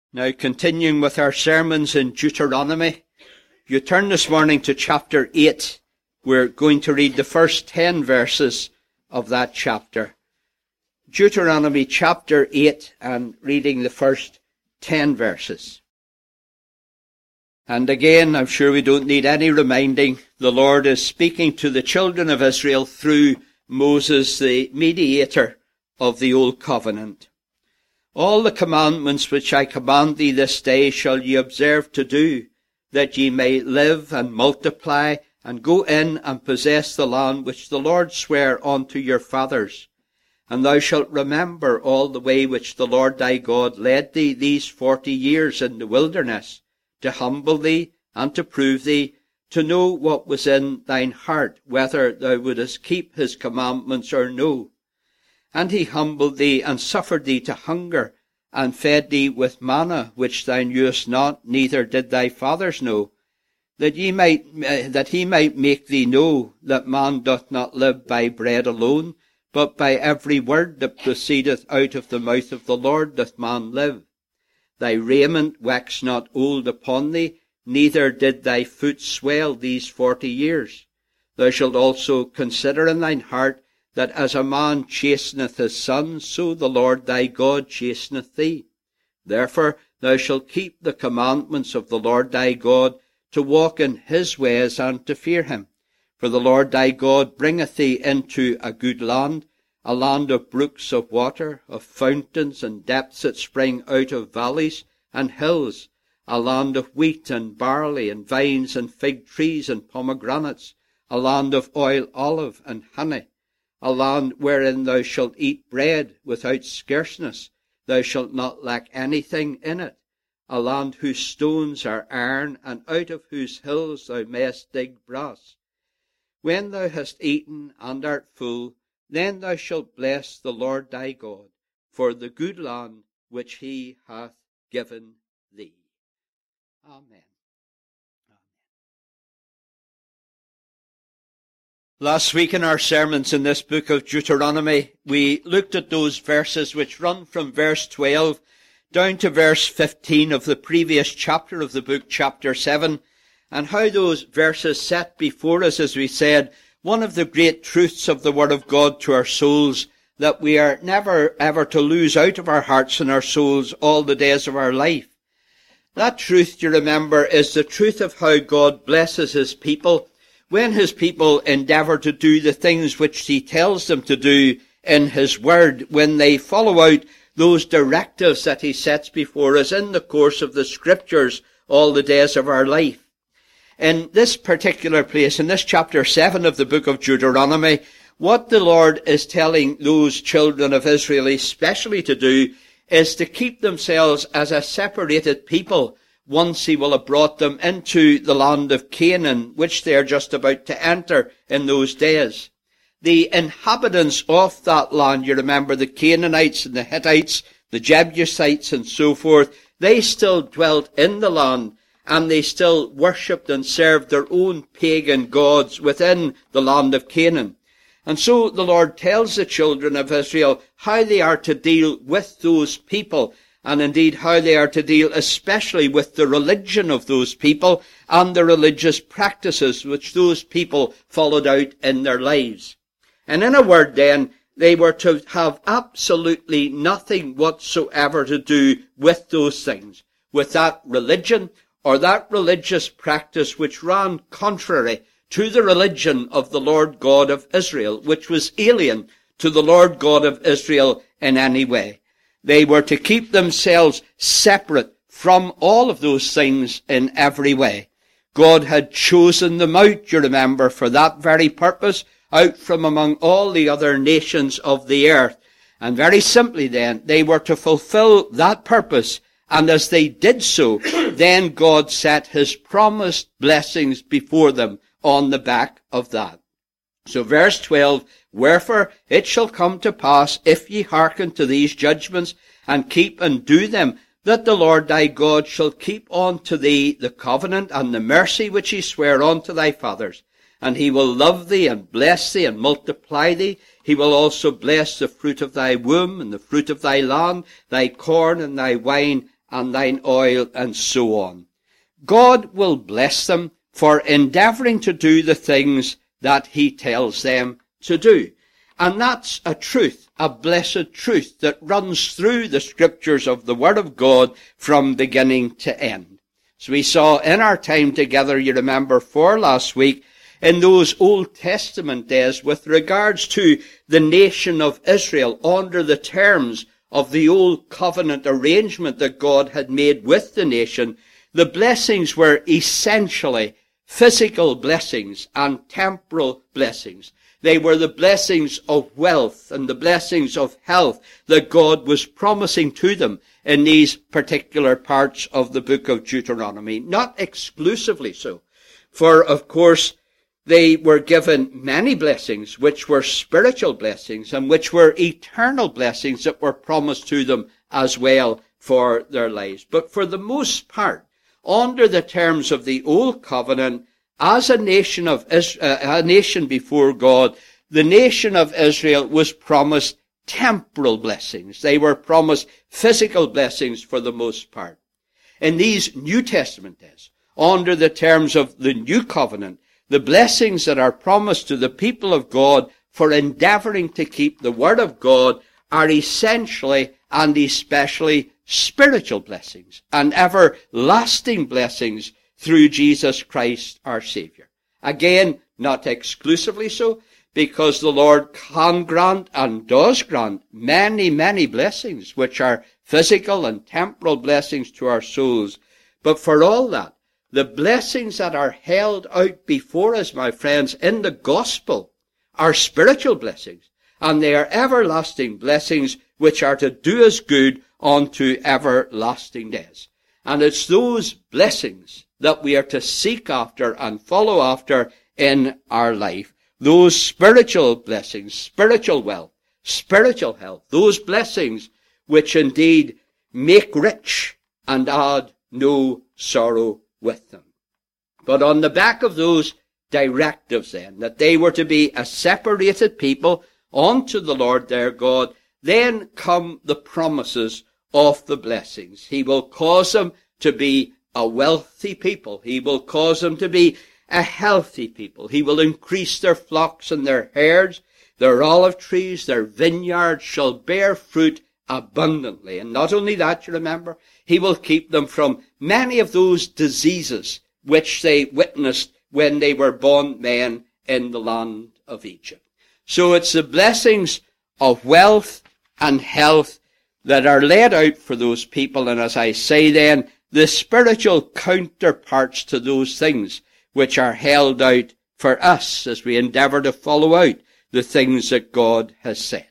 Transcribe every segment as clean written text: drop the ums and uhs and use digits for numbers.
Now, continuing with our sermons in Deuteronomy, you turn this morning to chapter 8. We're going to read the first 10 verses of that chapter. Deuteronomy chapter 8 and reading the first 10 verses. And again, I'm sure we don't need any reminding, the Lord is speaking to the children of Israel through Moses, the mediator of the Old Covenant. All the commandments which I command thee this day shall ye observe to do, that ye may live and multiply, and go in and possess the land which the Lord sware unto your fathers. And thou shalt remember all the way which the Lord thy God led thee these 40 years in the wilderness, to humble thee, and to prove thee, to know what was in thine heart, whether thou wouldest keep his commandments or no. And he humbled thee, and suffered thee to hunger, and fed thee with manna, which thou knewest not, neither did thy fathers know, that he might make thee know that man doth not live by bread alone, but by every word that proceedeth out of the mouth of the Lord doth man live. Thy raiment waxed not old upon thee, neither did thy foot swell these 40 years. Thou shalt also consider in thine heart, that as a man chasteneth his son, so the Lord thy God chasteneth thee. Therefore thou shalt keep the commandments of the Lord thy God, to walk in his ways and to fear him. For the Lord thy God bringeth thee into a good land, a land of brooks of water, of fountains and depths that spring out of valleys and hills, a land of wheat and barley and vines and fig trees and pomegranates, a land of oil, olive and honey, a land wherein thou shalt eat bread without scarceness, thou shalt not lack anything in it, a land whose stones are iron, and out of whose hills thou mayest dig brass. When thou hast eaten and art full, then thou shalt bless the Lord thy God for the good land which he hath given thee. Amen. Last week in our sermons in this book of Deuteronomy, we looked at those verses which run from verse 12 down to verse 15 of the previous chapter of the book, chapter 7, and how those verses set before us, as we said, one of the great truths of the Word of God to our souls, that we are never ever to lose out of our hearts and our souls all the days of our life. That truth, you remember, is the truth of how God blesses his people when his people endeavour to do the things which he tells them to do in his word, when they follow out those directives that he sets before us in the course of the scriptures all the days of our life. In this particular place, in this chapter 7 of the book of Deuteronomy, what the Lord is telling those children of Israel especially to do is to keep themselves as a separated people once he will have brought them into the land of Canaan, which they are just about to enter in those days. The inhabitants of that land, you remember, the Canaanites and the Hittites, the Jebusites and so forth, they still dwelt in the land, and they still worshipped and served their own pagan gods within the land of Canaan. And so the Lord tells the children of Israel how they are to deal with those people, and indeed how they are to deal especially with the religion of those people and the religious practices which those people followed out in their lives. And in a word then, they were to have absolutely nothing whatsoever to do with those things, with that religion or that religious practice which ran contrary to the religion of the Lord God of Israel, which was alien to the Lord God of Israel in any way. They were to keep themselves separate from all of those things in every way. God had chosen them out, you remember, for that very purpose, out from among all the other nations of the earth. And very simply then, they were to fulfill that purpose, and as they did so, then God set his promised blessings before them on the back of that. So verse 12, wherefore it shall come to pass, if ye hearken to these judgments, and keep and do them, that the Lord thy God shall keep unto thee the covenant and the mercy which he sware unto thy fathers. And he will love thee, and bless thee, and multiply thee. He will also bless the fruit of thy womb, and the fruit of thy land, thy corn, and thy wine, and thine oil, and so on. God will bless them for endeavouring to do the things that he tells them to do. And that's a truth, a blessed truth that runs through the scriptures of the Word of God from beginning to end. So we saw in our time together, you remember, for last week, in those Old Testament days with regards to the nation of Israel under the terms of the old covenant arrangement that God had made with the nation, the blessings were essentially physical blessings and temporal blessings. They were the blessings of wealth and the blessings of health that God was promising to them in these particular parts of the book of Deuteronomy. Not exclusively so. For, of course, they were given many blessings which were spiritual blessings and which were eternal blessings that were promised to them as well for their lives. But for the most part, under the terms of the old covenant, as a nation before God, the nation of Israel was promised temporal blessings. They were promised physical blessings for the most part. In these New Testament days, under the terms of the new covenant, the blessings that are promised to the people of God for endeavouring to keep the Word of God are essentially and especially spiritual blessings and everlasting blessings through Jesus Christ our Saviour. Again, not exclusively so, because the Lord can grant and does grant many, many blessings, which are physical and temporal blessings to our souls. But for all that, the blessings that are held out before us, my friends, in the gospel are spiritual blessings, and they are everlasting blessings which are to do us good unto everlasting days. And it's those blessings that we are to seek after and follow after in our life. Those spiritual blessings, spiritual wealth, spiritual health, those blessings which indeed make rich and add no sorrow with them. But on the back of those directives then, that they were to be a separated people unto the Lord their God, then come the promises of the blessings. He will cause them to be a wealthy people. He will cause them to be a healthy people. He will increase their flocks and their herds. Their olive trees, their vineyards shall bear fruit abundantly. And not only that, you remember, he will keep them from many of those diseases which they witnessed when they were bondmen in the land of Egypt. So it's the blessings of wealth and health that are laid out for those people. And as I say then, the spiritual counterparts to those things which are held out for us as we endeavour to follow out the things that God has said.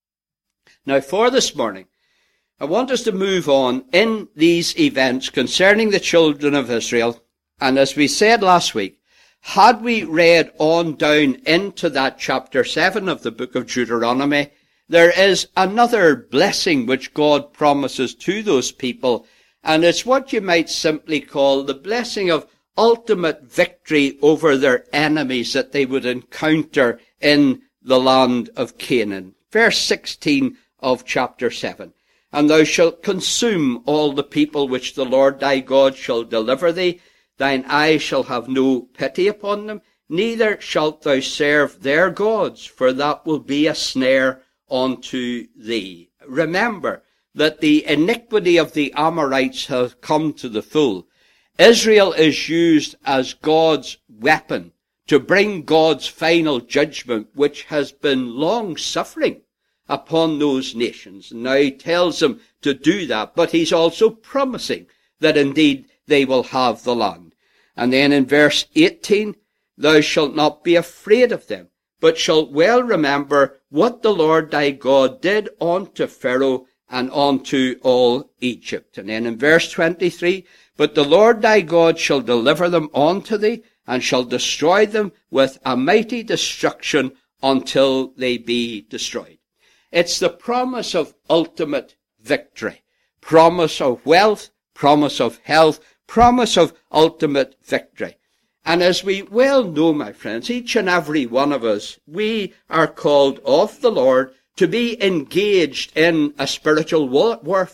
Now for this morning, I want us to move on in these events concerning the children of Israel. And as we said last week, had we read on down into that chapter 7 of the book of Deuteronomy, there is another blessing which God promises to those people, and it's what you might simply call the blessing of ultimate victory over their enemies that they would encounter in the land of Canaan. Verse 16 of chapter 7. And thou shalt consume all the people which the Lord thy God shall deliver thee. Thine eye shall have no pity upon them, neither shalt thou serve their gods, for that will be a snare unto thee. Remember that the iniquity of the Amorites has come to the full. Israel is used as God's weapon to bring God's final judgment, which has been long suffering upon those nations. Now he tells them to do that, but he's also promising that indeed they will have the land. And then in verse 18, thou shalt not be afraid of them, but shalt well remember what the Lord thy God did unto Pharaoh and unto all Egypt. And then in verse 23, but the Lord thy God shall deliver them unto thee, and shall destroy them with a mighty destruction until they be destroyed. It's the promise of ultimate victory, promise of wealth, promise of health, promise of ultimate victory. And as we well know, my friends, each and every one of us, we are called of the Lord to be engaged in a spiritual warfare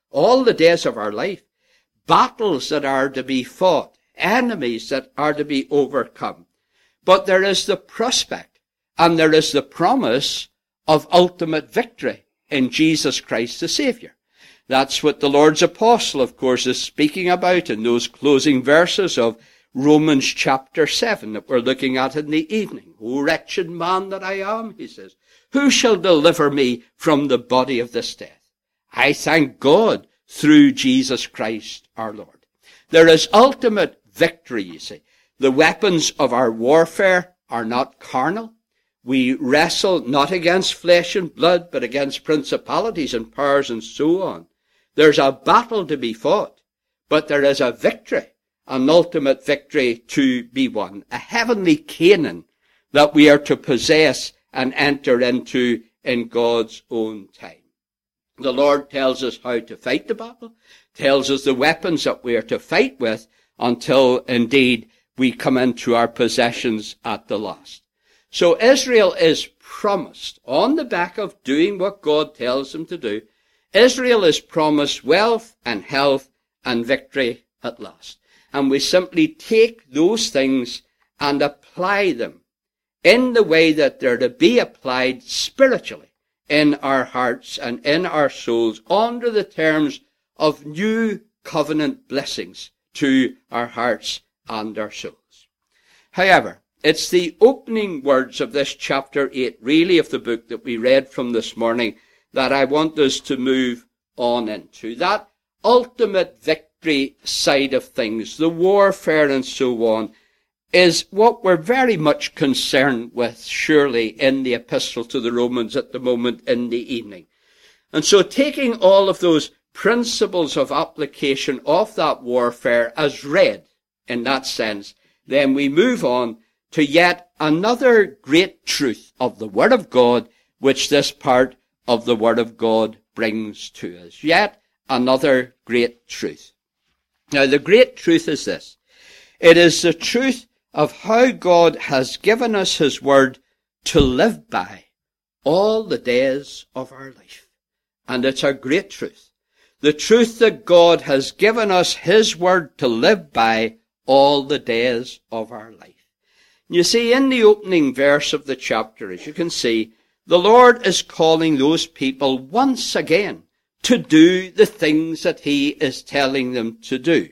all the days of our life. Battles that are to be fought, enemies that are to be overcome. But there is the prospect and there is the promise of ultimate victory in Jesus Christ the Saviour. That's what the Lord's apostle, of course, is speaking about in those closing verses of Romans chapter 7 that we're looking at in the evening. O wretched man that I am, he says, who shall deliver me from the body of this death? I thank God through Jesus Christ our Lord. There is ultimate victory, you see. The weapons of our warfare are not carnal. We wrestle not against flesh and blood, but against principalities and powers and so on. There's a battle to be fought, but there is a victory, an ultimate victory to be won, a heavenly Canaan that we are to possess and enter into in God's own time. The Lord tells us how to fight the battle, tells us the weapons that we are to fight with until indeed we come into our possessions at the last. So Israel is promised, on the back of doing what God tells them to do, Israel is promised wealth and health and victory at last. And we simply take those things and apply them in the way that they're to be applied spiritually in our hearts and in our souls under the terms of new covenant blessings to our hearts and our souls. However, it's the opening words of this chapter 8, really, of the book that we read from this morning, that I want us to move on into. That ultimate victory side of things, the warfare and so on, is what we're very much concerned with, surely, in the epistle to the Romans at the moment in the evening. And so taking all of those principles of application of that warfare as read in that sense, then we move on to yet another great truth of the Word of God, which this part of the Word of God brings to us. Yet another great truth. Now, the great truth is this. It is the truth of how God has given us His Word to live by all the days of our life. And it's a great truth. The truth that God has given us His Word to live by all the days of our life. You see, in the opening verse of the chapter, as you can see, the Lord is calling those people once again to do the things that He is telling them to do.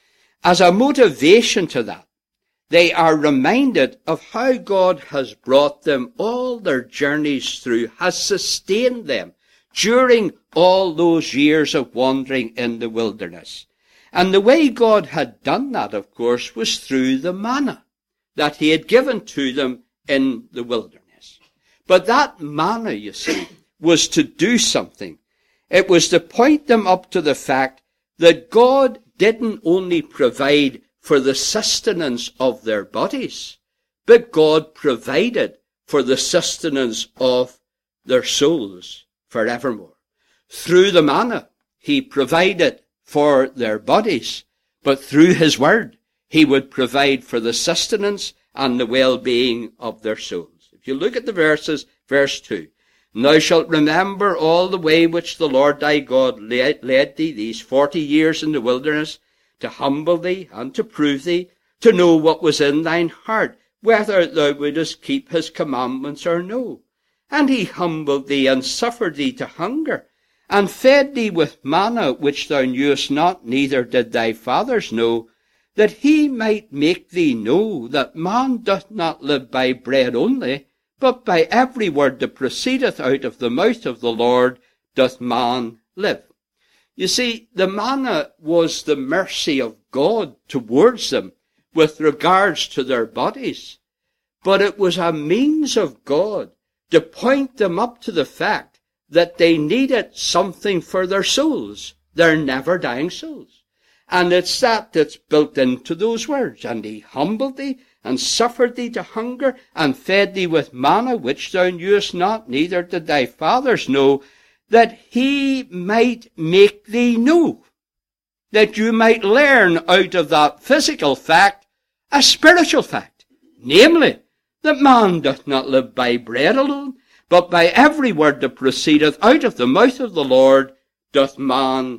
As a motivation to that, they are reminded of how God has brought them all their journeys through, has sustained them during all those years of wandering in the wilderness. And the way God had done that, of course, was through the manna that He had given to them in the wilderness. But that manna, you see, was to do something. It was to point them up to the fact that God didn't only provide for the sustenance of their bodies, but God provided for the sustenance of their souls forevermore. Through the manna, He provided for their bodies, but through His Word, He would provide for the sustenance and the well-being of their souls. If you look at the verses, verse 2, Thou shalt remember all the way which the Lord thy God led thee these 40 years in the wilderness, to humble thee and to prove thee, to know what was in thine heart, whether thou wouldest keep His commandments or no. And He humbled thee and suffered thee to hunger, and fed thee with manna which thou knewest not, neither did thy fathers know, that He might make thee know that man doth not live by bread only, but by every word that proceedeth out of the mouth of the Lord doth man live. You see, the manna was the mercy of God towards them with regards to their bodies, but it was a means of God to point them up to the fact that they needed something for their souls, their never-dying souls. And it's that's built into those words. And He humbled thee, and suffered thee to hunger, and fed thee with manna, which thou knewest not, neither did thy fathers know, that He might make thee know, that you might learn out of that physical fact a spiritual fact, namely, that man doth not live by bread alone, but by every word that proceedeth out of the mouth of the Lord doth man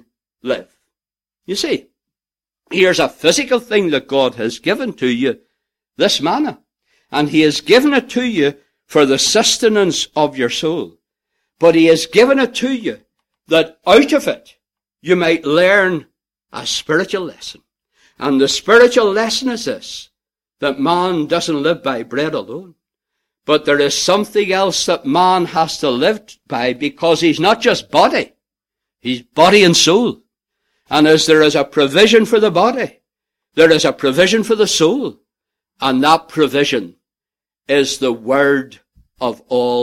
live. You see, here's a physical thing that God has given to you, this manna. And he has given it to you for the sustenance of your soul. But he has given it to you that out of it you might learn a spiritual lesson. And the spiritual lesson is this, that man doesn't live by bread alone. But there is something else that man has to live by, because he's not just body. He's body and soul. And as there is a provision for the body, there is a provision for the soul. And that provision is the word of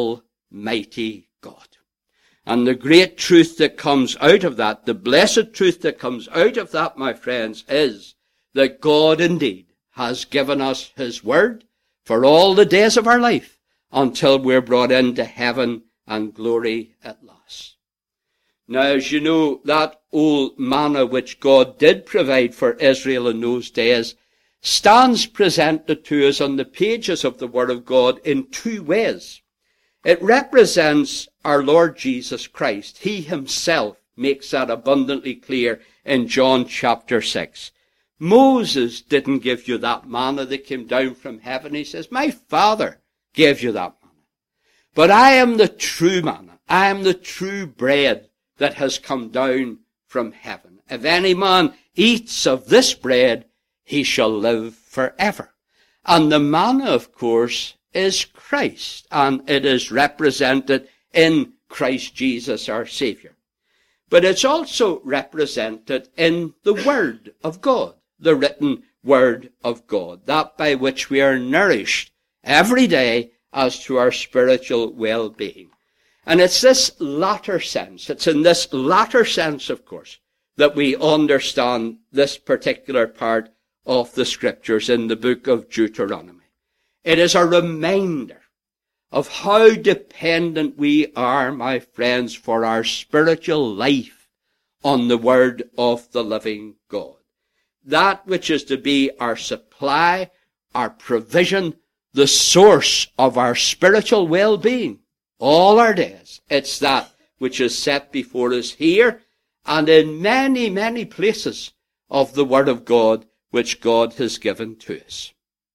Almighty God. And the great truth that comes out of that, the blessed truth that comes out of that, my friends, is that God indeed has given us his word for all the days of our life until we're brought into heaven and glory at last. Now, as you know, that old manna which God did provide for Israel in those days stands presented to us on the pages of the Word of God in two ways. It represents our Lord Jesus Christ. He himself makes that abundantly clear in John chapter 6. Moses didn't give you that manna that came down from heaven. He says, my Father gave you that manna. But I am the true manna. I am the true bread that has come down from heaven. If any man eats of this bread, he shall live forever. And the manna, of course, is Christ, and it is represented in Christ Jesus our Savior. But it's also represented in the Word of God, the written Word of God, that by which we are nourished every day as to our spiritual well-being. And it's this latter sense, it's in this latter sense, of course, that we understand this particular part of the Scriptures in the book of Deuteronomy. It is a reminder of how dependent we are, my friends, for our spiritual life on the Word of the living God. That which is to be our supply, our provision, the source of our spiritual well-being all our days. It's that which is set before us here and in many, many places of the Word of God which God has given to us.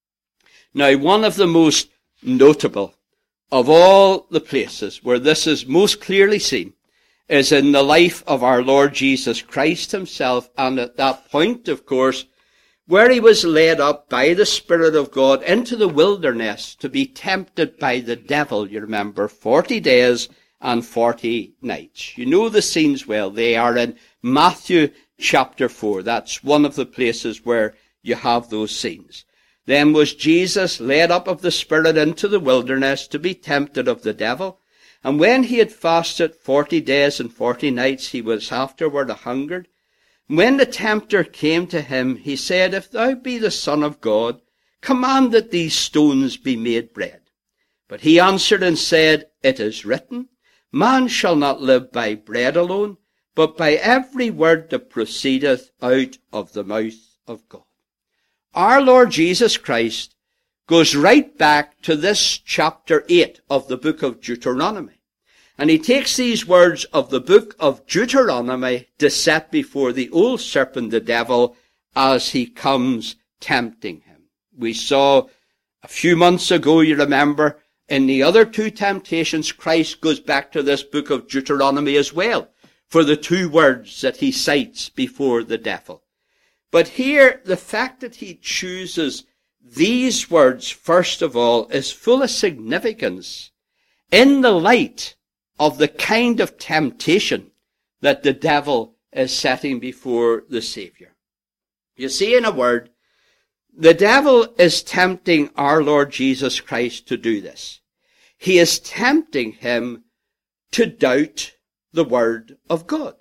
Now, one of the most notable of all the places where this is most clearly seen is in the life of our Lord Jesus Christ himself, and at that point, of course, where he was led up by the Spirit of God into the wilderness to be tempted by the devil, you remember, 40 days and 40 nights. You know the scenes well. They are in Matthew chapter 4. That's one of the places where you have those scenes. Then was Jesus led up of the Spirit into the wilderness to be tempted of the devil. And when he had fasted 40 days and 40 nights, he was afterward a-hungered. When the tempter came to him, he said, If thou be the Son of God, command that these stones be made bread. But he answered and said, It is written, Man shall not live by bread alone, but by every word that proceedeth out of the mouth of God. Our Lord Jesus Christ goes right back to this chapter 8 of the book of Deuteronomy. And he takes these words of the book of Deuteronomy to set before the old serpent, the devil, as he comes tempting him. We saw a few months ago, you remember, in the other two temptations, Christ goes back to this book of Deuteronomy as well for the two words that he cites before the devil. But here, the fact that he chooses these words, first of all, is full of significance in the light of the kind of temptation that the devil is setting before the Savior. You see, in a word, the devil is tempting our Lord Jesus Christ to do this. He is tempting him to doubt the Word of God.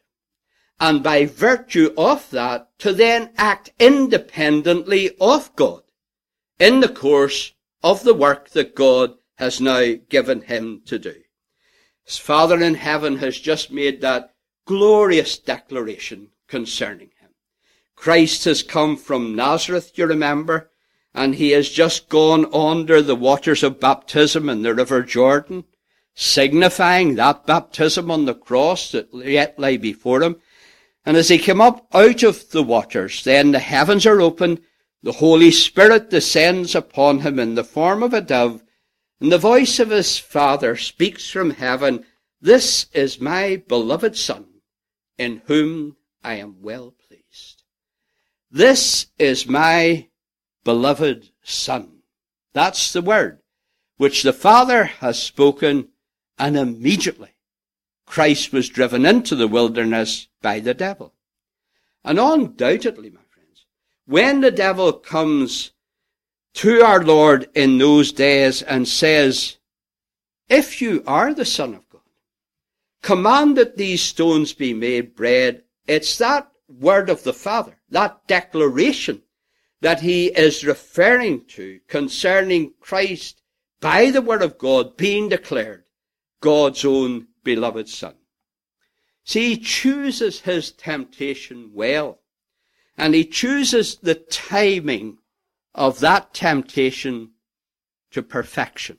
And by virtue of that, to then act independently of God in the course of the work that God has now given him to do. His Father in heaven has just made that glorious declaration concerning him. Christ has come from Nazareth, you remember, and he has just gone under the waters of baptism in the river Jordan, signifying that baptism on the cross that yet lay before him. And as he came up out of the waters, then the heavens are opened, the Holy Spirit descends upon him in the form of a dove, and the voice of his Father speaks from heaven, "This is my beloved Son, in whom I am well pleased." This is my beloved Son. That's the word which the Father has spoken, and immediately Christ was driven into the wilderness by the devil. And undoubtedly, my friends, when the devil comes to our Lord in those days and says, "If you are the Son of God, command that these stones be made bread," it's that word of the Father, that declaration that he is referring to concerning Christ by the word of God being declared God's own beloved Son. See, he chooses his temptation well, and he chooses the timing of that temptation to perfection.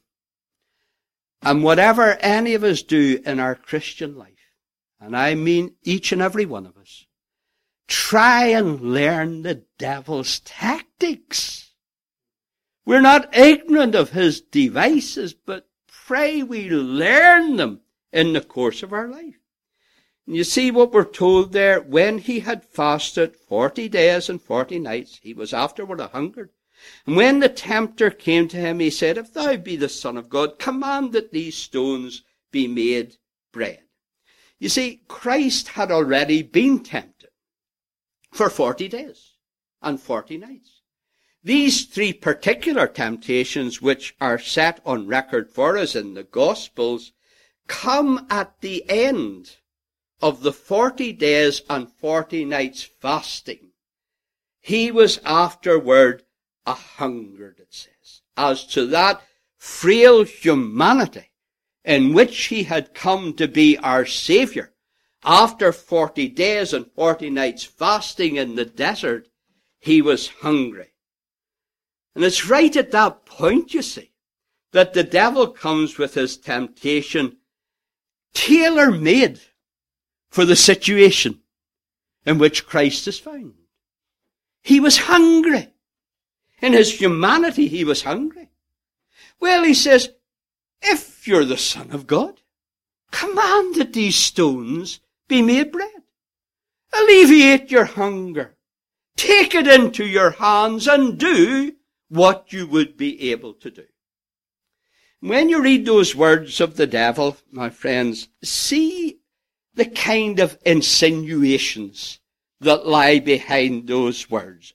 And whatever any of us do in our Christian life, and I mean each and every one of us, try and learn the devil's tactics. We're not ignorant of his devices, but pray we learn them in the course of our life. And you see what we're told there, when he had fasted 40 days and 40 nights, he was afterward a-hungered. And when the tempter came to him, he said, "If thou be the Son of God, command that these stones be made bread." You see, Christ had already been tempted for 40 days and 40 nights. These three particular temptations, which are set on record for us in the Gospels, come at the end of the 40 days and 40 nights fasting. He was afterward a-hungered, it says, as to that frail humanity in which he had come to be our Saviour. After 40 days and 40 nights fasting in the desert, he was hungry. And it's right at that point, you see, that the devil comes with his temptation tailor-made for the situation in which Christ is found. He was hungry. In his humanity, he was hungry. Well, he says, "If you're the Son of God, command that these stones be made bread. Alleviate your hunger. Take it into your hands and do what you would be able to do." When you read those words of the devil, my friends, see the kind of insinuations that lie behind those words.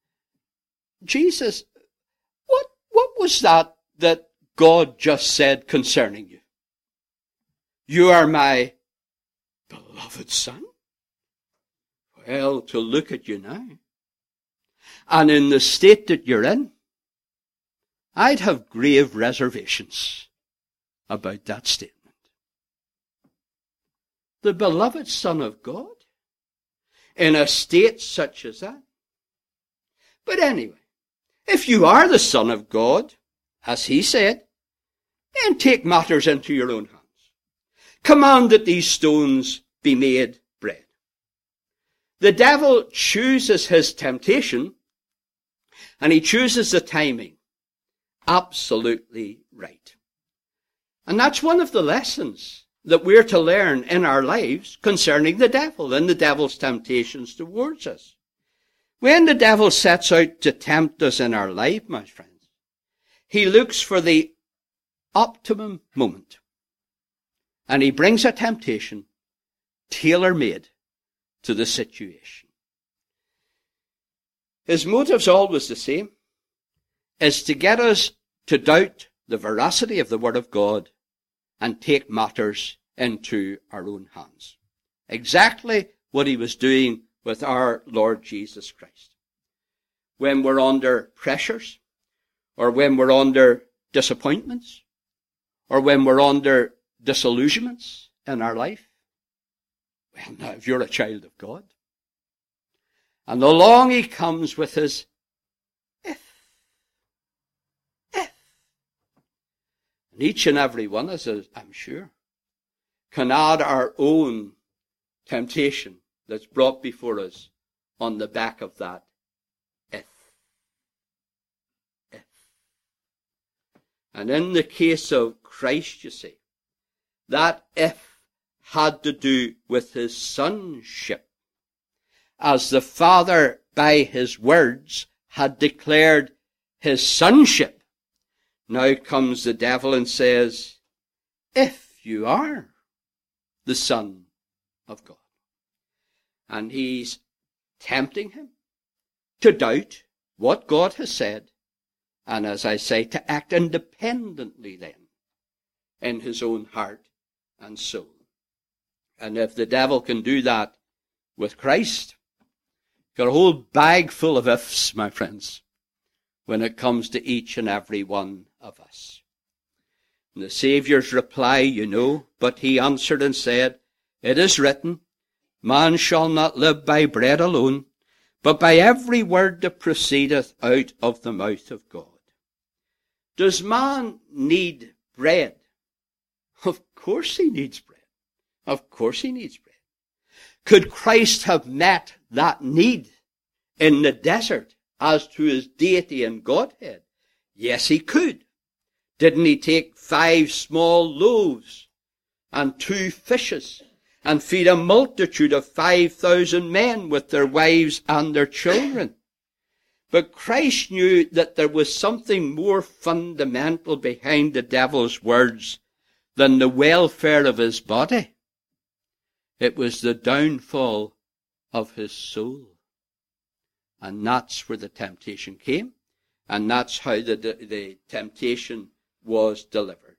Jesus, what was that God just said concerning you? "You are my beloved Son"? Well, to look at you now, and in the state that you're in, I'd have grave reservations about that statement. The beloved Son of God, in a state such as that? But anyway, if you are the Son of God, as he said, then take matters into your own hands. Command that these stones be made bread. The devil chooses his temptation, and he chooses the timing absolutely right. And that's one of the lessons that we're to learn in our lives concerning the devil and the devil's temptations towards us. When the devil sets out to tempt us in our life, my friends, he looks for the optimum moment. And he brings a temptation tailor-made to the situation. His motive's always the same, is to get us to doubt the veracity of the Word of God and take matters into our own hands. Exactly what he was doing with our Lord Jesus Christ. When we're under pressures, or when we're under disappointments, or when we're under disillusionments in our life, well, now, if you're a child of God, and along he comes with his if. And each and every one of us, I'm sure, can add our own temptation that's brought before us on the back of that if. If. And in the case of Christ, you see, that if had to do with his sonship. As the Father, by his words, had declared his sonship, now comes the devil and says, if you are the Son of God. And he's tempting him to doubt what God has said, and as I say, to act independently then in his own heart and soul. And if the devil can do that with Christ, got a whole bag full of ifs, my friends, when it comes to each and every one of us. And the Saviour's reply, you know, but he answered and said, it is written, man shall not live by bread alone, but by every word that proceedeth out of the mouth of God. Does man need bread? Of course he needs bread. Of course he needs bread. Could Christ have met that need in the desert as to his deity and Godhead? Yes, he could. Didn't he take 5 small loaves and 2 fishes and feed a multitude of 5,000 men with their wives and their children? But Christ knew that there was something more fundamental behind the devil's words than the welfare of his body. It was the downfall of his soul. And that's where the temptation came. And that's how the temptation was delivered.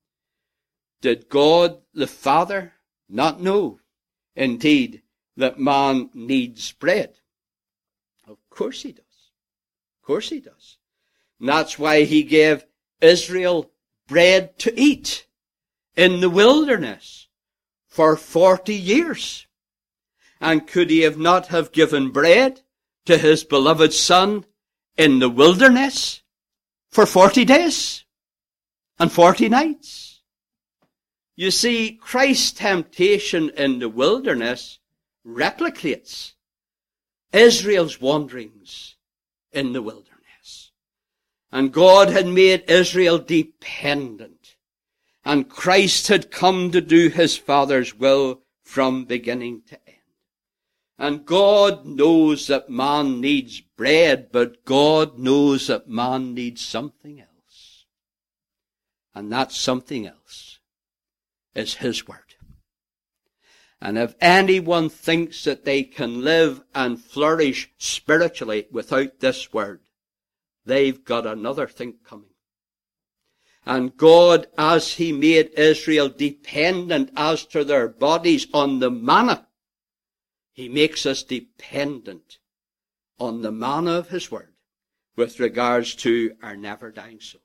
Did God the Father not know, indeed, that man needs bread? Of course he does. Of course he does. And that's why he gave Israel bread to eat in the wilderness for 40 years. And could he have not have given bread to his beloved Son in the wilderness for 40 days and 40 nights? You see, Christ's temptation in the wilderness replicates Israel's wanderings in the wilderness. And God had made Israel dependent. And Christ had come to do his Father's will from beginning to end. And God knows that man needs bread, but God knows that man needs something else. And that something else is his word. And if anyone thinks that they can live and flourish spiritually without this word, they've got another thing coming. And God, as he made Israel dependent as to their bodies on the manna, he makes us dependent on the manna of his word with regards to our never-dying soul.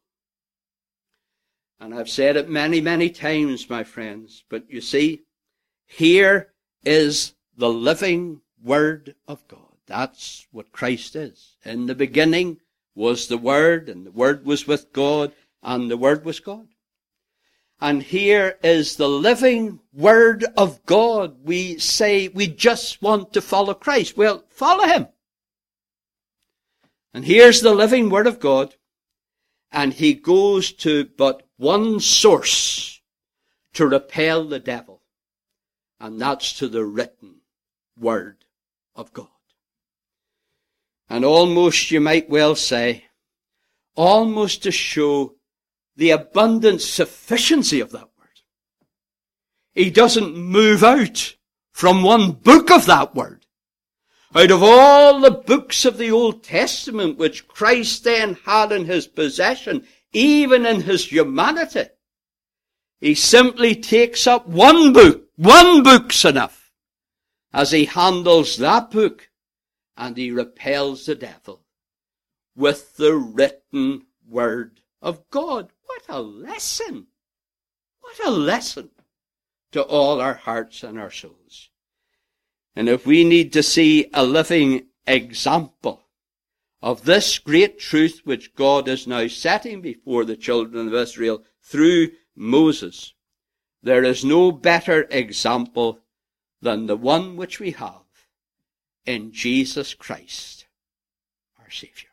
And I've said it many, many times, my friends, but you see, here is the living word of God. That's what Christ is. In the beginning was the Word, and the Word was with God, and the Word was God. And here is the living Word of God. We say we just want to follow Christ. Well, follow him. And here's the living Word of God. And he goes to but one source to repel the devil. And that's to the written Word of God. And almost, you might well say, almost to show the abundant sufficiency of that word. He doesn't move out from one book of that word. Out of all the books of the Old Testament which Christ then had in his possession, even in his humanity, he simply takes up one book. One book's enough. As he handles that book, and he repels the devil with the written word of God. What a lesson! What a lesson to all our hearts and our souls. And if we need to see a living example of this great truth which God is now setting before the children of Israel through Moses, there is no better example than the one which we have in Jesus Christ, our Saviour.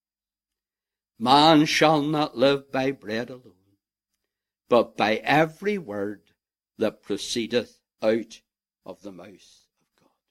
Man shall not live by bread alone, but by every word that proceedeth out of the mouth of God.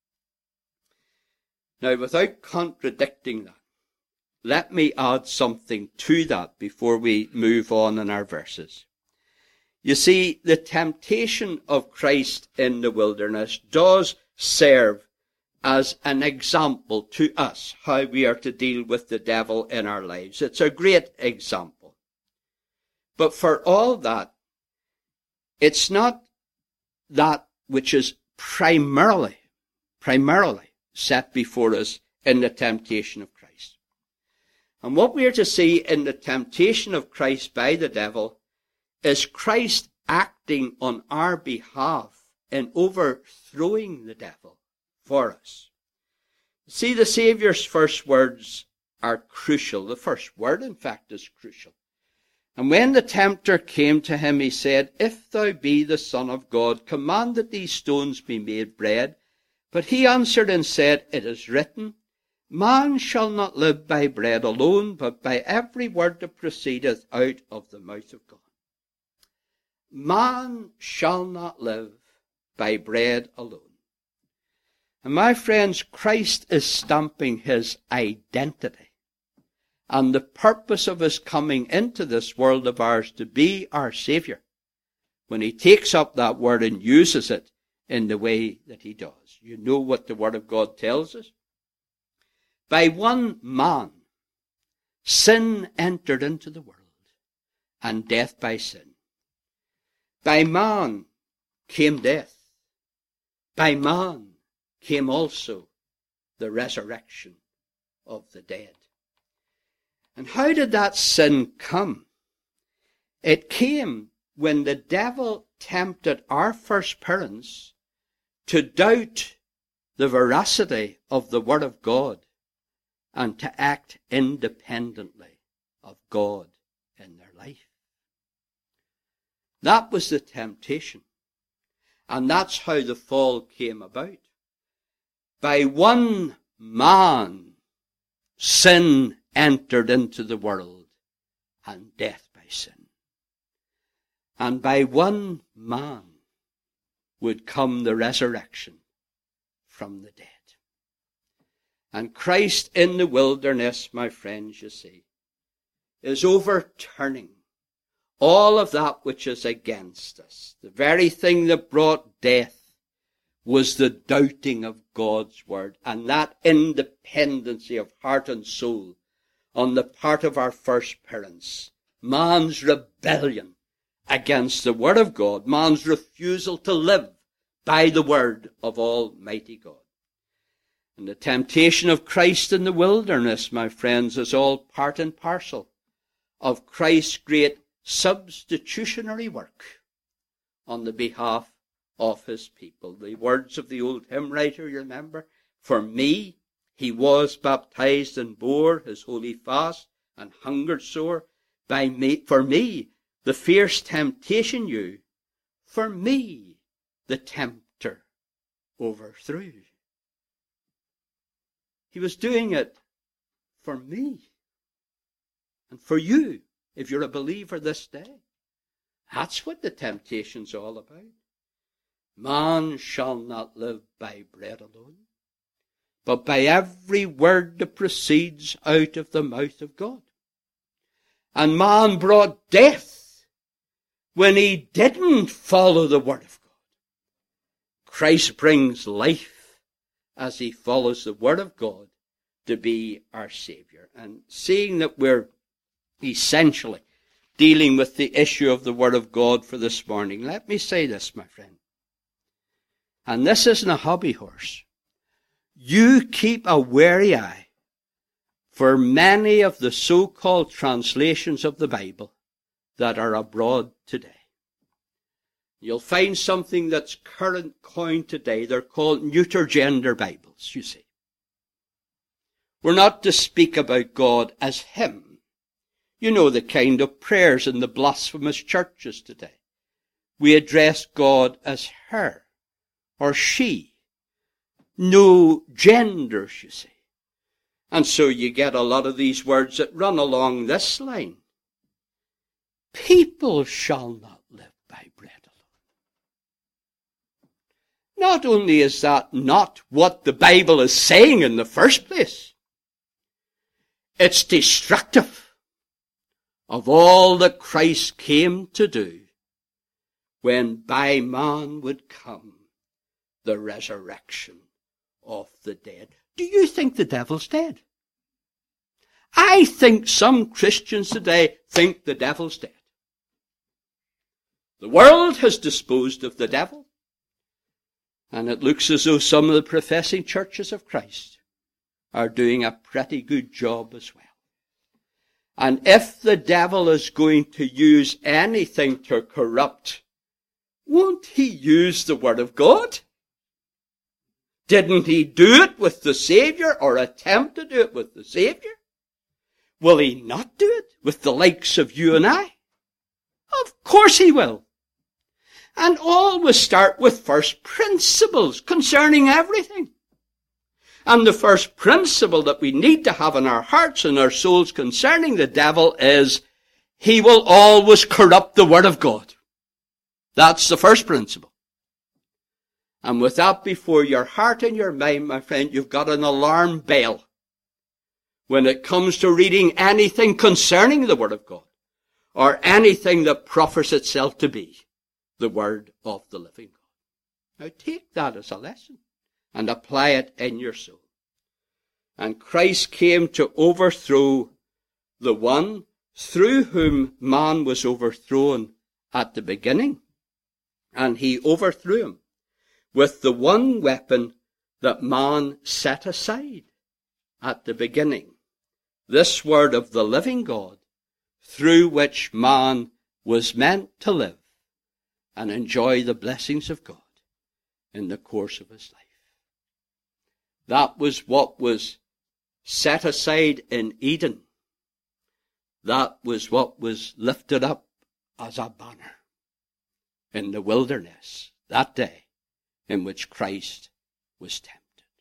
Now, without contradicting that, let me add something to that before we move on in our verses. You see, the temptation of Christ in the wilderness does serve as an example to us how we are to deal with the devil in our lives. It's a great example. But for all that, it's not that which is primarily set before us in the temptation of Christ. And what we are to see in the temptation of Christ by the devil is Christ acting on our behalf in overthrowing the devil for us. See, the Saviour's first words are crucial. The first word, in fact, is crucial. And when the tempter came to him, he said, If thou be the Son of God, command that these stones be made bread. But he answered and said, It is written, Man shall not live by bread alone, but by every word that proceedeth out of the mouth of God. Man shall not live by bread alone. And my friends, Christ is stamping his identity and the purpose of his coming into this world of ours to be our Saviour when he takes up that word and uses it in the way that he does. You know what the Word of God tells us. By one man, sin entered into the world, and death by sin. By man came death. By man came also the resurrection of the dead. And how did that sin come? It came when the devil tempted our first parents to doubt the veracity of the Word of God and to act independently of God in their life. That was the temptation. And that's how the fall came about. By one man, sin entered into the world, and death by sin. And by one man would come the resurrection from the dead. And Christ in the wilderness, my friends, you see, is overturning all of that which is against us. The very thing that brought death was the doubting of God's word, and that independency of heart and soul on the part of our first parents. Man's rebellion against the Word of God, man's refusal to live by the Word of Almighty God. And the temptation of Christ in the wilderness, my friends, is all part and parcel of Christ's great substitutionary work on the behalf of his people. The words of the old hymn writer, you remember, For me, he was baptized and bore his holy fast and hungered sore. For me, the fierce temptation knew. For me, the tempter overthrew. He was doing it for me and for you, if you're a believer this day. That's what the temptation's all about. Man shall not live by bread alone, but by every word that proceeds out of the mouth of God. And man brought death when he didn't follow the Word of God. Christ brings life as he follows the Word of God to be our Saviour. And seeing that we're essentially dealing with the issue of the Word of God for this morning, let me say this, my friend. And this isn't a hobby horse. You keep a wary eye for many of the so-called translations of the Bible that are abroad today. You'll find something that's current coined today. They're called neuter gender Bibles, you see. We're not to speak about God as Him. You know the kind of prayers in the blasphemous churches today. We address God as her or she. no genders, you see. And so you get a lot of these words that run along this line. People shall not live by bread alone. Not only is that not what the Bible is saying in the first place, it's destructive of all that Christ came to do when by man would come the resurrection of the dead. Do you think the devil's dead? I think some Christians today think the devil's dead. The world has disposed of the devil, and it looks as though some of the professing churches of Christ are doing a pretty good job as well. And if the devil is going to use anything to corrupt, won't he use the Word of God? Didn't he do it with the Savior, or attempt to do it with the Savior? Will he not do it with the likes of you and I? Of course he will. And always start with first principles concerning everything. And the first principle that we need to have in our hearts and our souls concerning the devil is he will always corrupt the Word of God. That's the first principle. And with that before your heart and your mind, my friend, you've got an alarm bell when it comes to reading anything concerning the Word of God, or anything that proffers itself to be the Word of the living God. Now take that as a lesson and apply it in your soul. And Christ came to overthrow the one through whom man was overthrown at the beginning. And he overthrew him with the one weapon that man set aside at the beginning. This Word of the living God, through which man was meant to live and enjoy the blessings of God in the course of his life. That was what was set aside in Eden. That was what was lifted up as a banner in the wilderness that day in which Christ was tempted.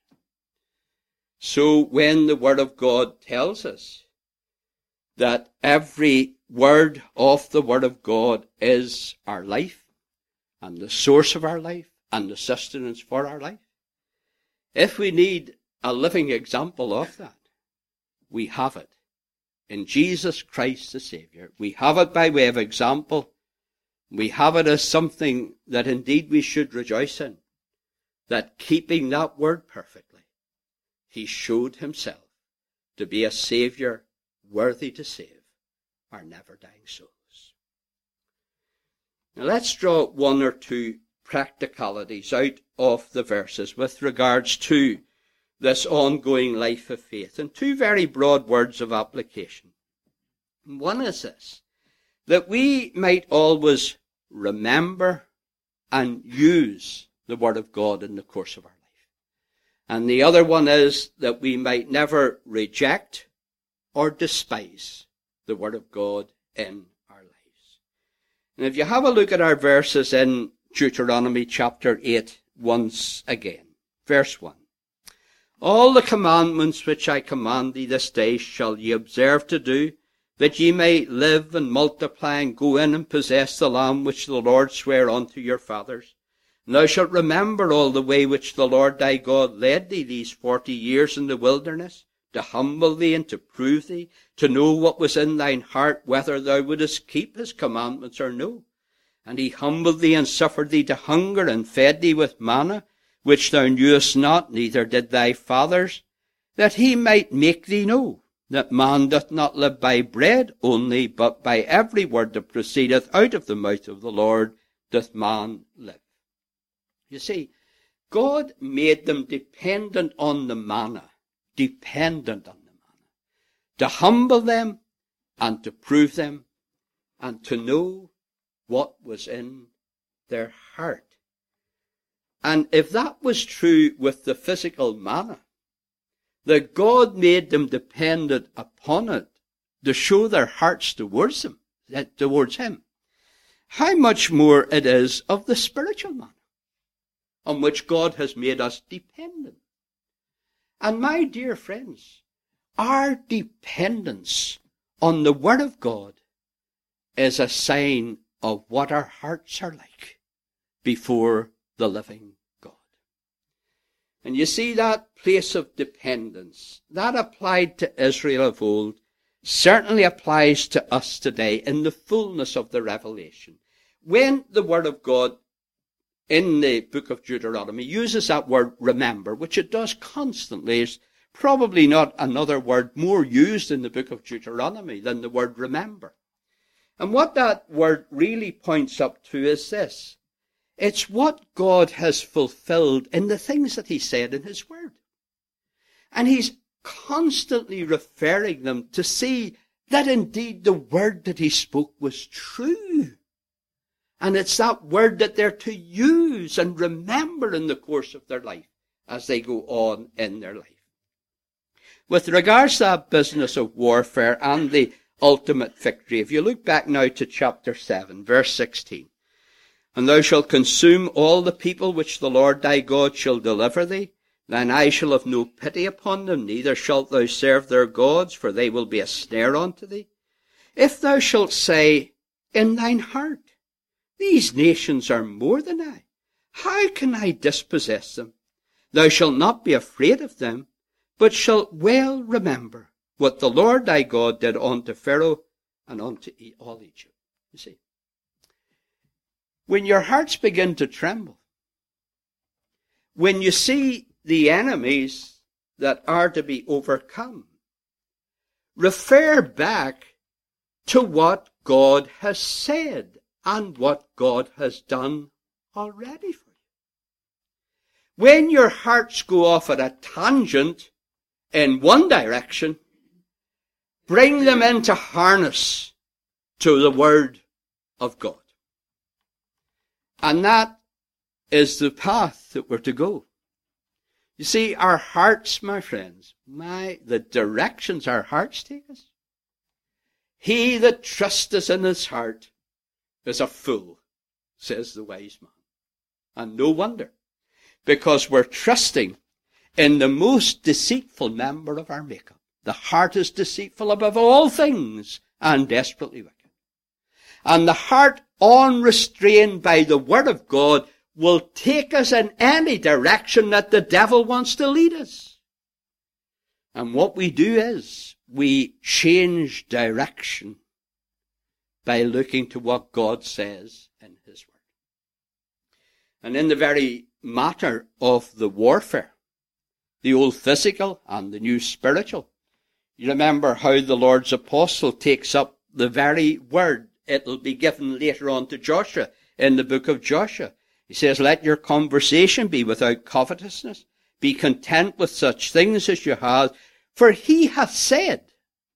So when the Word of God tells us that every word of the Word of God is our life, and the source of our life, and the sustenance for our life, if we need a living example of that, we have it in Jesus Christ the Saviour. We have it by way of example. We have it as something that indeed we should rejoice in, that keeping that word perfectly, he showed himself to be a Saviour worthy to save our never-dying souls. Now let's draw one or two practicalities out of the verses with regards to this ongoing life of faith, and two very broad words of application. One is this, that we might always remember and use the Word of God in the course of our life. And the other one is that we might never reject or despise the Word of God in our lives. And if you have a look at our verses in Deuteronomy chapter 8 once again, verse 1. All the commandments which I command thee this day shall ye observe to do, that ye may live and multiply and go in and possess the land which the Lord sware unto your fathers. And thou shalt remember all the way which the Lord thy God led thee these 40 years in the wilderness, to humble thee and to prove thee, to know what was in thine heart, whether thou wouldest keep his commandments or no. And he humbled thee and suffered thee to hunger, and fed thee with manna, which thou knewest not, neither did thy fathers, that he might make thee know that man doth not live by bread only, but by every word that proceedeth out of the mouth of the Lord doth man live. You see, God made them dependent on the manna, to humble them and to prove them and to know what was in their heart. And if that was true with the physical manna, that God made them dependent upon it to show their hearts towards him, how much more it is of the spiritual manna, on which God has made us dependent. And my dear friends, our dependence on the Word of God is a sign of what our hearts are like before the living God. And you see, that place of dependence, that applied to Israel of old, certainly applies to us today in the fullness of the revelation. When the Word of God in the book of Deuteronomy uses that word remember, which it does constantly, is probably not another word more used in the book of Deuteronomy than the word remember. And what that word really points up to is this. It's what God has fulfilled in the things that he said in his word. And he's constantly referring them to see that indeed the word that he spoke was true. And it's that word that they're to use and remember in the course of their life as they go on in their life. With regards to that business of warfare and the ultimate victory, if you look back now to chapter 7, verse 16, and thou shalt consume all the people which the Lord thy God shall deliver thee, thine eye shall have no pity upon them, neither shalt thou serve their gods, for they will be a snare unto thee. If thou shalt say in thine heart, these nations are more than I, how can I dispossess them? Thou shalt not be afraid of them, but shalt well remember what the Lord thy God did unto Pharaoh and unto all Egypt. You see, when your hearts begin to tremble, when you see the enemies that are to be overcome, refer back to what God has said and what God has done already for you. When your hearts go off at a tangent in one direction, bring them into harness to the Word of God. And that is the path that we're to go. You see, our hearts, my friends, the directions our hearts take us. He that trusteth in his heart is a fool, says the wise man. And no wonder, because we're trusting in the most deceitful member of our makeup. The heart is deceitful above all things and desperately wicked. And the heart, unrestrained by the Word of God, will take us in any direction that the devil wants to lead us. And what we do is we change direction by looking to what God says in his word. And in the very matter of the warfare, the old physical and the new spiritual, you remember how the Lord's apostle takes up the very word. It'll be given later on to Joshua in the book of Joshua. He says, let your conversation be without covetousness. Be content with such things as you have. For he hath said,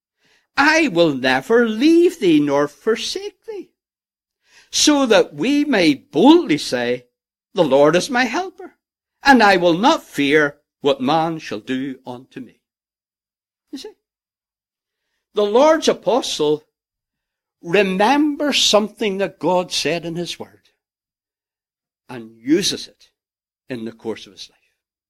I will never leave thee nor forsake thee. So that we may boldly say, the Lord is my helper, and I will not fear what man shall do unto me. You see, the Lord's apostle remembers something that God said in his word and uses it in the course of his life.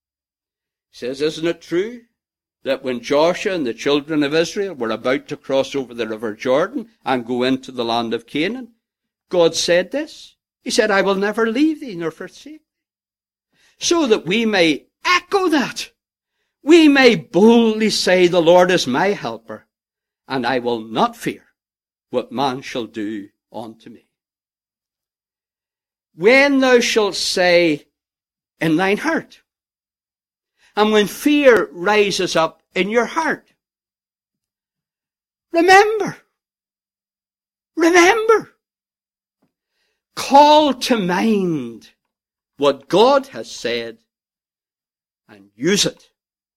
He says, isn't it true that when Joshua and the children of Israel were about to cross over the river Jordan and go into the land of Canaan, God said this. He said, I will never leave thee nor forsake thee. So that we may echo that. We may boldly say, the Lord is my helper, and I will not fear what man shall do unto me. When thou shalt say in thine heart, and when fear rises up in your heart, remember. Call to mind what God has said and use it.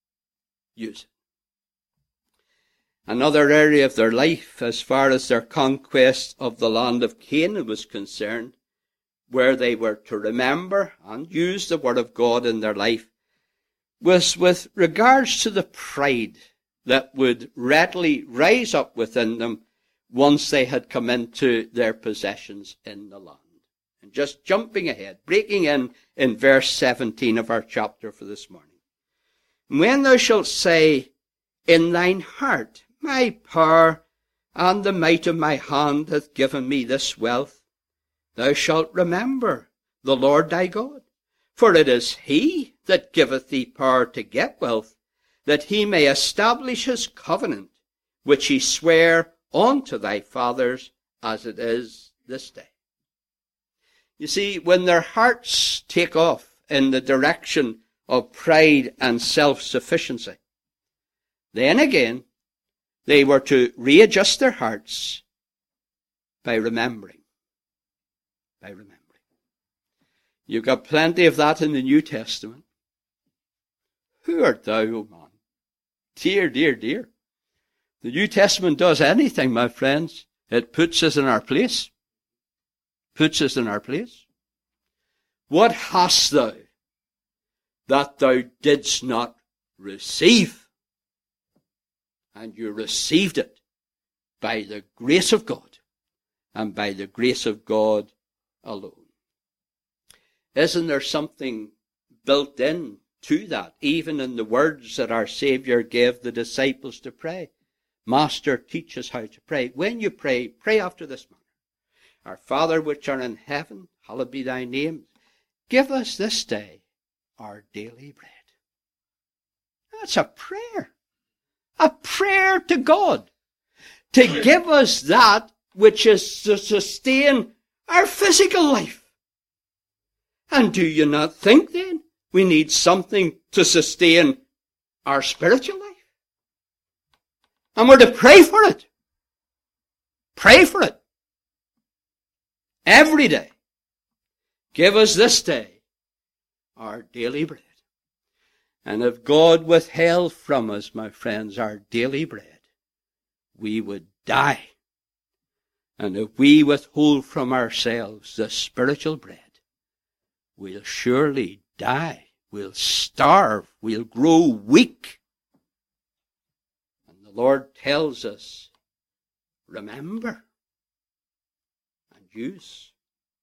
Another area of their life, as far as their conquest of the land of Canaan was concerned, where they were to remember and use the word of God in their life, was with regards to the pride that would readily rise up within them once they had come into their possessions in the land. And just jumping ahead, breaking in verse 17 of our chapter for this morning. When thou shalt say in thine heart, my power and the might of my hand hath given me this wealth, thou shalt remember the Lord thy God. For it is he that giveth thee power to get wealth, that he may establish his covenant, which he sware unto thy fathers, as it is this day. You see, when their hearts take off in the direction of pride and self-sufficiency, then again they were to readjust their hearts by remembering. You've got plenty of that in the New Testament. Who art thou, O man? Dear, dear, dear. The New Testament does anything, my friends. It puts us in our place. Puts us in our place. What hast thou that thou didst not receive? And you received it by the grace of God, and by the grace of God alone. Isn't there something built in to that, even in the words that our Saviour gave the disciples to pray? Master, teach us how to pray. When you pray, pray after this manner. Our Father which art in heaven, hallowed be thy name. Give us this day our daily bread. That's a prayer. A prayer to God. To give us that which is to sustain our physical life. And do you not think then we need something to sustain our spiritual life? And we're to pray for it. Pray for it. Every day. Give us this day our daily bread. And if God withheld from us, my friends, our daily bread, we would die. And if we withhold from ourselves the spiritual bread, we'll surely die. We'll starve. We'll grow weak. And the Lord tells us, remember and use.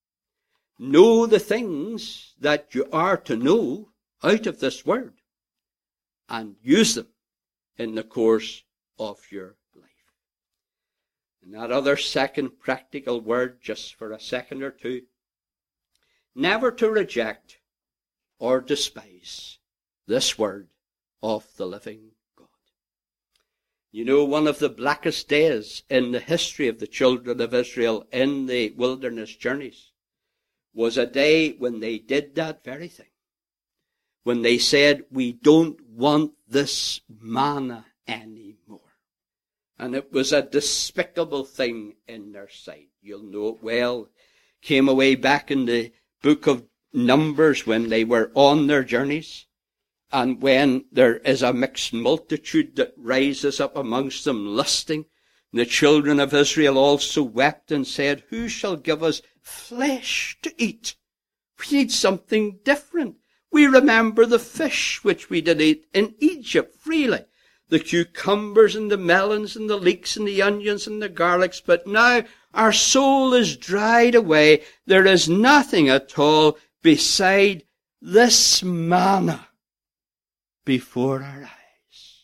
Know the things that you are to know out of this word, and use them in the course of your life. And that other second practical word, just for a second or two, never to reject or despise this word of the living God. You know, one of the blackest days in the history of the children of Israel in the wilderness journeys was a day when they did that very thing. When they said, we don't want this manna anymore. And it was a despicable thing in their sight. You'll know it well. Came away back in the book of Numbers when they were on their journeys, and when there is a mixed multitude that rises up amongst them lusting, the children of Israel also wept and said, who shall give us flesh to eat? We need something different. We remember the fish which we did eat in Egypt freely, the cucumbers and the melons and the leeks and the onions and the garlics, but now our soul is dried away. There is nothing at all beside this manna before our eyes.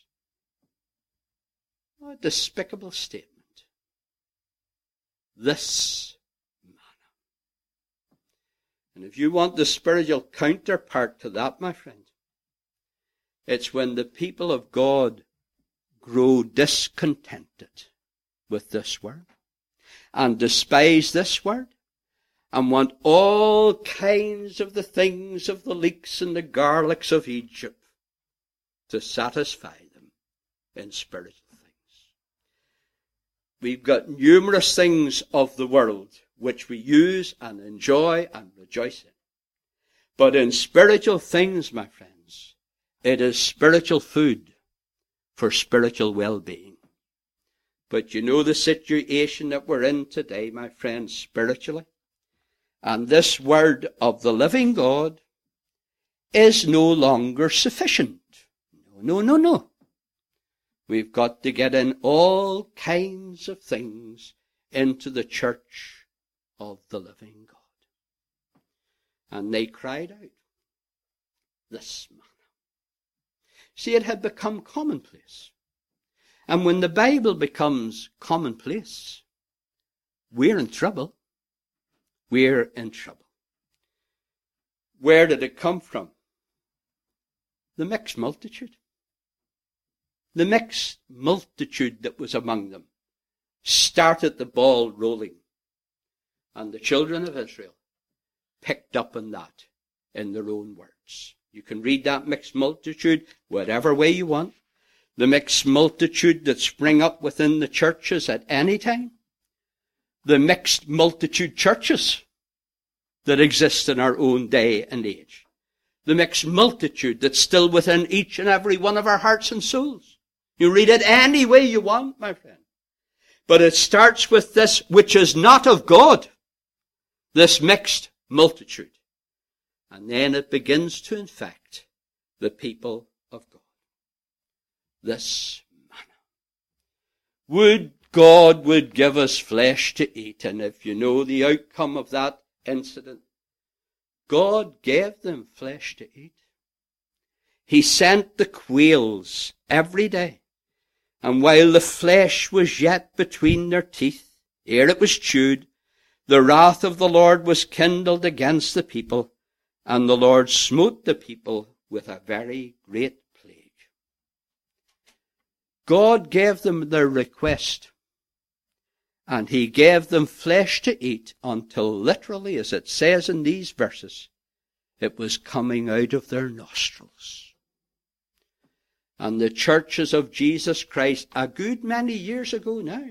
What a despicable statement. This manna. And if you want the spiritual counterpart to that, my friend, it's when the people of God grow discontented with this word and despise this word and want all kinds of the things of the leeks and the garlics of Egypt to satisfy them in spiritual things. We've got numerous things of the world which we use and enjoy and rejoice in. But in spiritual things, my friends, it is spiritual food for spiritual well-being. But you know the situation that we're in today, my friends, spiritually. And this word of the living God is no longer sufficient. No. We've got to get in all kinds of things into the church of the living God. And they cried out, this manna. See, it had become commonplace. And when the Bible becomes commonplace, we're in trouble. We're in trouble. Where did it come from? The mixed multitude. The mixed multitude that was among them started the ball rolling. And the children of Israel picked up on that in their own words. You can read that mixed multitude whatever way you want. The mixed multitude that spring up within the churches at any time. The mixed multitude churches that exist in our own day and age. The mixed multitude that's still within each and every one of our hearts and souls. You read it any way you want, my friend. But it starts with this which is not of God. This mixed multitude. And then it begins to infect the people of God. This manna. Would God would give us flesh to eat. And if you know the outcome of that incident, God gave them flesh to eat. He sent the quails every day. And while the flesh was yet between their teeth, ere it was chewed, the wrath of the Lord was kindled against the people, and the Lord smote the people with a very great plague. God gave them their request, and he gave them flesh to eat until literally, as it says in these verses, it was coming out of their nostrils. And the churches of Jesus Christ, a good many years ago now,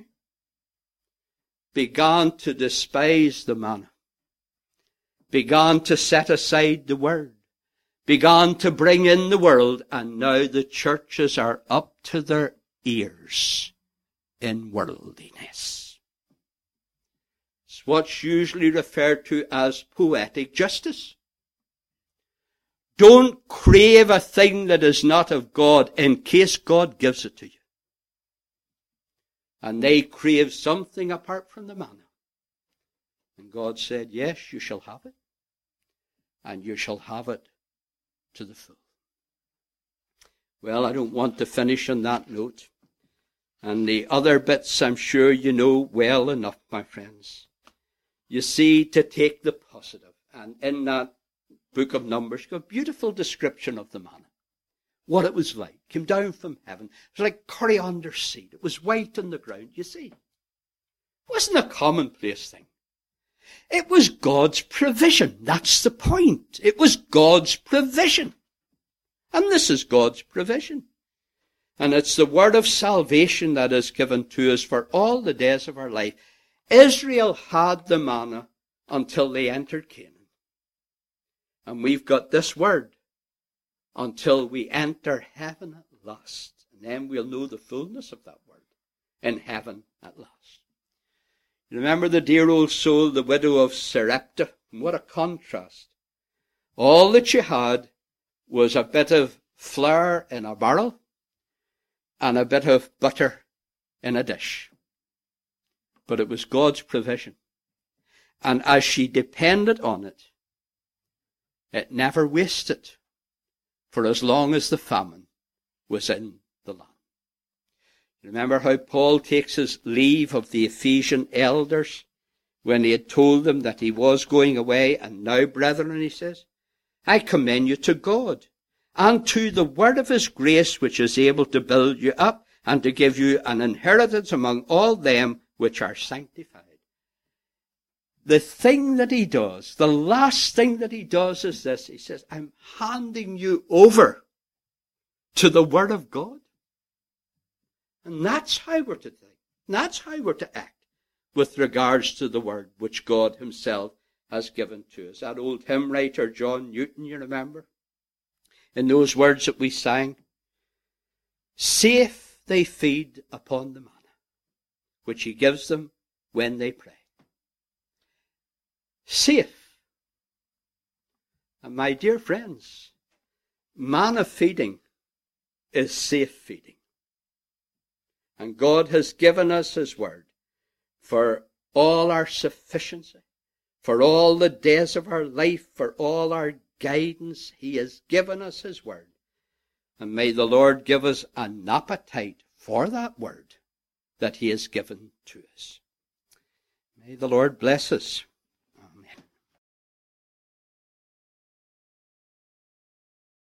began to despise the manna, began to set aside the word, began to bring in the world, and now the churches are up to their ears in worldliness. It's what's usually referred to as poetic justice. Don't crave a thing that is not of God in case God gives it to you. And they craved something apart from the manna. And God said, yes, you shall have it. And you shall have it to the full. Well, I don't want to finish on that note. And the other bits I'm sure you know well enough, my friends. You see, to take the positive. And in that book of Numbers, got a beautiful description of the manna. What it was like. Came down from heaven. It was like coriander seed. It was white on the ground, you see. It wasn't a commonplace thing. It was God's provision. That's the point. It was God's provision. And this is God's provision. And it's the word of salvation that is given to us for all the days of our life. Israel had the manna until they entered Canaan. And we've got this word until we enter heaven at last. And then we'll know the fullness of that word in heaven at last. You remember the dear old soul, the widow of Sarepta? What a contrast. All that she had was a bit of flour in a barrel and a bit of butter in a dish. But it was God's provision. And as she depended on it, it never wasted for as long as the famine was in the land. Remember how Paul takes his leave of the Ephesian elders when he had told them that he was going away. And now, brethren, he says, I commend you to God and to the word of his grace, which is able to build you up and to give you an inheritance among all them which are sanctified. The thing that he does, the last thing that he does is this. He says, I'm handing you over to the word of God. And that's how we're to think. That's how we're to act with regards to the word which God himself has given to us. That old hymn writer, John Newton, you remember? In those words that we sang, safe they feed upon the manna, which he gives them when they pray. Safe. And my dear friends, manna feeding is safe feeding. And God has given us his word for all our sufficiency, for all the days of our life, for all our guidance. He has given us his word And may the Lord give us an appetite for that word that he has given to us. May the Lord bless us.